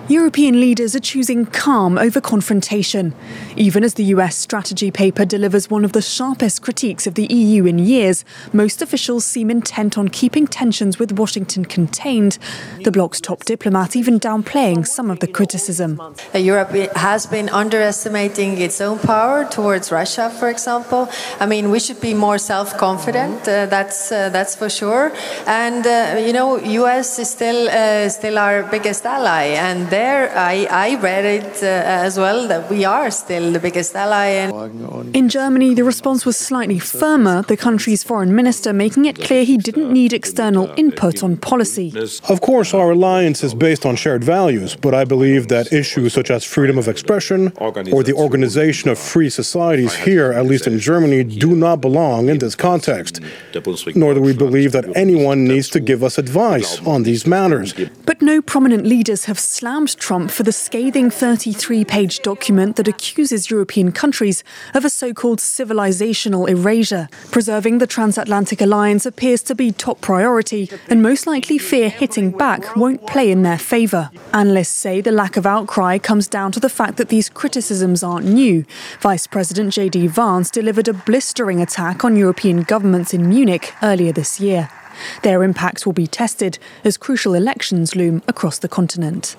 European leaders are choosing calm over confrontation. Even as the US strategy paper delivers one of the sharpest critiques of the EU in years, most officials seem intent on keeping tensions with Washington contained. The bloc's top diplomat even downplaying some of the criticism. Europe has been underestimating its own power towards Russia, for example. I mean, we should be more self-confident, that's for sure. And, US is still our biggest ally. And there, I read it as well, that we are still the biggest ally. In Germany, the response was slightly firmer, the country's foreign minister making it clear he didn't need external input on policy. Of course, our alliance is based on shared values, but I believe that issues such as freedom of expression or the organization of free societies here, at least in Germany, do not belong in this context. Nor do we believe that anyone needs to give us advice on these matters. But no prominent leaders have slammed Trump for the scathing 33-page document that accuses European countries of a so-called civilizational erasure. Preserving the transatlantic alliance appears to be top priority, and most likely fear hitting back won't play in their favour. Analysts say the lack of outcry comes down to the fact that these criticisms aren't new. Vice President J.D. Vance delivered a blistering attack on European governments in Munich earlier this year. Their impact will be tested as crucial elections loom across the continent.